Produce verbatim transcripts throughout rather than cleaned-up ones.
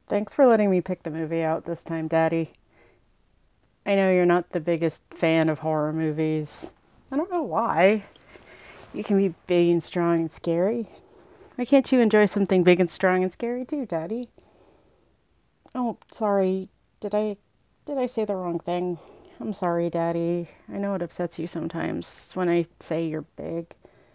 Thanks for letting me pick the movie out this time, Daddy. I know you're not the biggest fan of horror movies. I don't know why. You can be big and strong and scary. Why can't you enjoy something big and strong and scary too, Daddy? Oh, sorry. Did I did I say the wrong thing? I'm sorry, Daddy. I know it upsets you sometimes when I say you're big.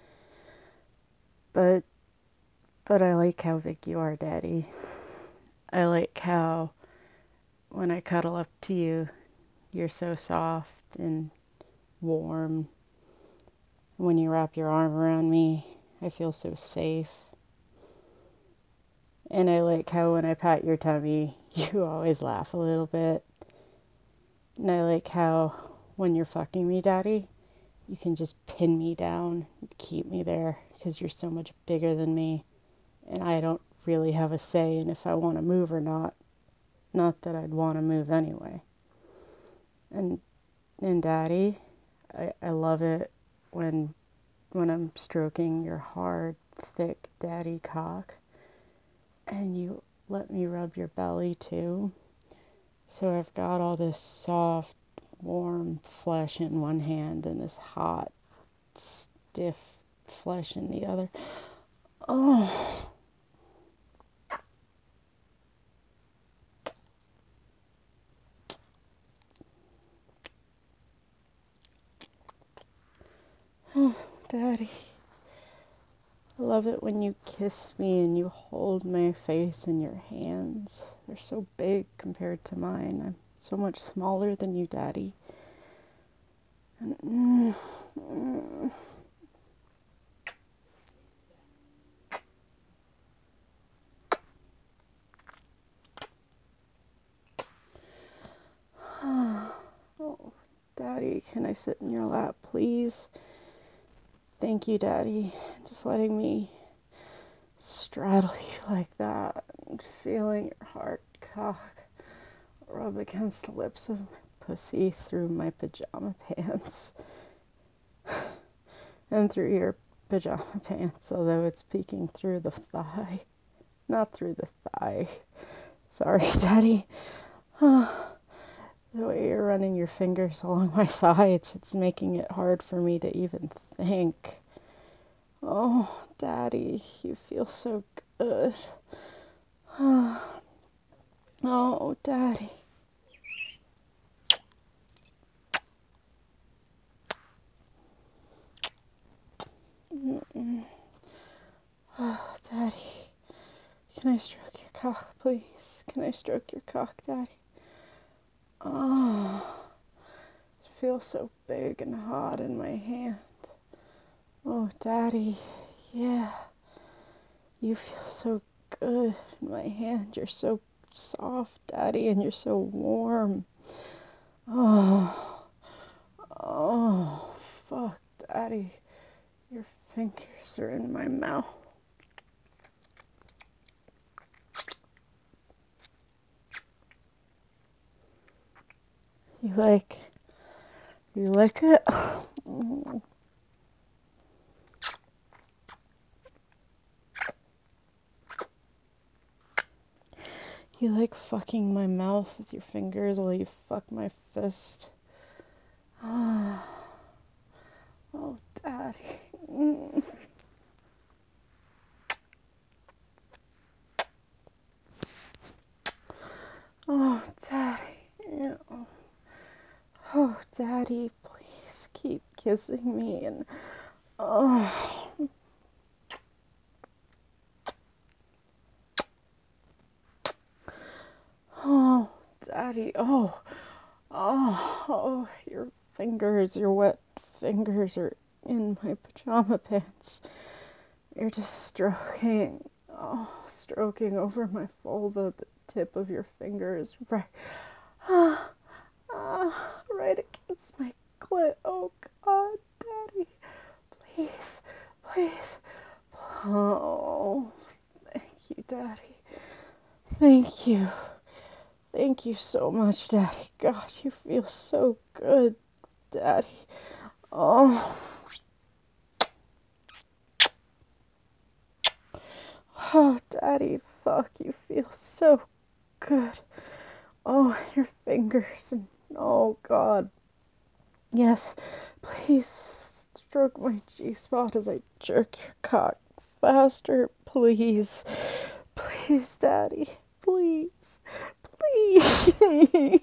But but I like how big you are, Daddy. I like how when I cuddle up to you, you're so soft and warm. When you wrap your arm around me, I feel so safe. And I like how when I pat your tummy, you always laugh a little bit. And I like how when you're fucking me, Daddy, you can just pin me down and keep me there because you're so much bigger than me. And I don't really have a say in if I want to move or not. Not that I'd want to move anyway. And and Daddy, I, I love it when when I'm stroking your hard, thick daddy cock and you let me rub your belly too. So I've got all this soft, warm flesh in one hand and this hot, stiff flesh in the other. Oh, oh, Daddy. I love it when you kiss me and you hold my face in your hands. They're so big compared to mine. I'm so much smaller than you, Daddy. And, mm, mm. Oh, Daddy, can I sit in your lap, please? Thank you, Daddy. Just letting me straddle you like that and feeling your hard cock rub against the lips of my pussy through my pajama pants and through your pajama pants, although it's peeking through the thigh, not through the thigh. Sorry, Daddy. The way you're running your fingers along my sides, it's making it hard for me to even think. Oh, Daddy, you feel so good. Oh, Daddy. Mm-mm. Oh, Daddy. Can I stroke your cock, please? Can I stroke your cock, Daddy? Oh, it feels so big and hot in my hand. Oh, Daddy. Yeah. You feel so good in my hand. You're so soft, Daddy, and you're so warm. Oh, oh, fuck, Daddy. Your fingers are in my mouth. You like, you like it? You like fucking my mouth with your fingers while you fuck my fist. Oh, oh, Daddy. Mm. Oh, Daddy. Yeah. Oh, Daddy, please keep kissing me and oh. Oh, Daddy. Oh, oh, oh, your fingers, your wet fingers are in my pajama pants. You're just stroking, oh, stroking over my vulva, the tip of your fingers, right, ah, ah, right against my clit. Oh, God, Daddy, please, please. Oh, thank you, Daddy. Thank you. Thank you so much, Daddy. God, you feel so good, Daddy. Oh, oh, Daddy, fuck, you feel so good. Oh, your fingers. And oh, God. Yes, please stroke my G-spot as I jerk your cock faster, please. Please, Daddy. Please. Please.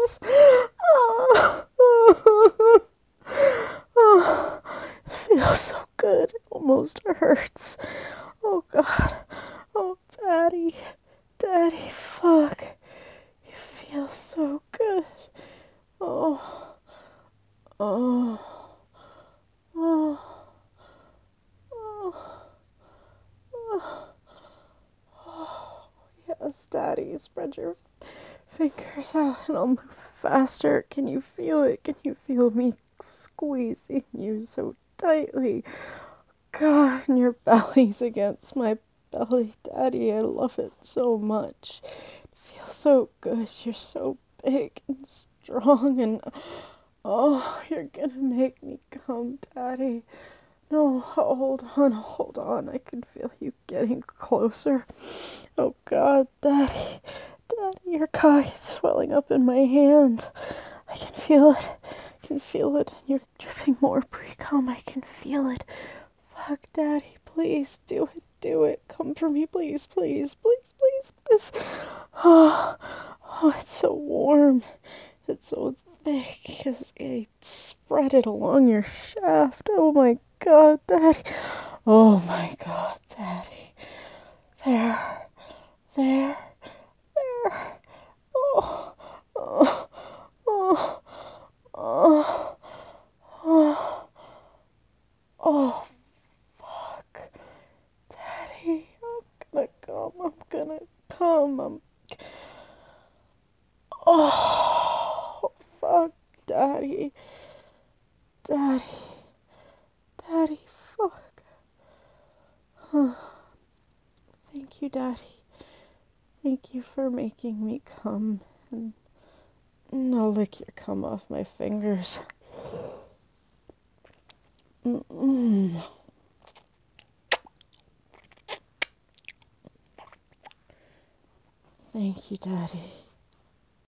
Oh, oh, oh. It feels so good. It almost hurts. Oh, God. Oh, Daddy. Daddy, fuck. You feel so good. Oh. Oh. Oh. Oh. Oh. Oh. Yes, Daddy. Spread your fingers out and I'll move faster. Can you feel it? Can you feel me squeezing you so tightly? God, and your belly's against my belly. Daddy, I love it so much. It feels so good. You're so big and strong and oh, you're gonna make me come, Daddy. No, hold on, hold on. I can feel you getting closer. Oh God, Daddy. Daddy, your cock is swelling up in my hand. I can feel it. I can feel it. You're dripping more pre-cum. I can feel it. Fuck, Daddy, please do it. Do it. Come for me, please, please, please, please, please. Oh, oh, it's so warm. It's so thick because I spread it along your shaft. Oh my God, Daddy. Oh my God, Daddy. There, there, there. Oh, oh, oh, oh, oh, oh, fuck. Daddy, I'm gonna come, I'm gonna come, I'm... Oh, fuck, Daddy. Daddy. Daddy, fuck. Thank you, Daddy. Thank you for making me come. And I'll lick your cum off my fingers. Mm-mm. Thank you, Daddy.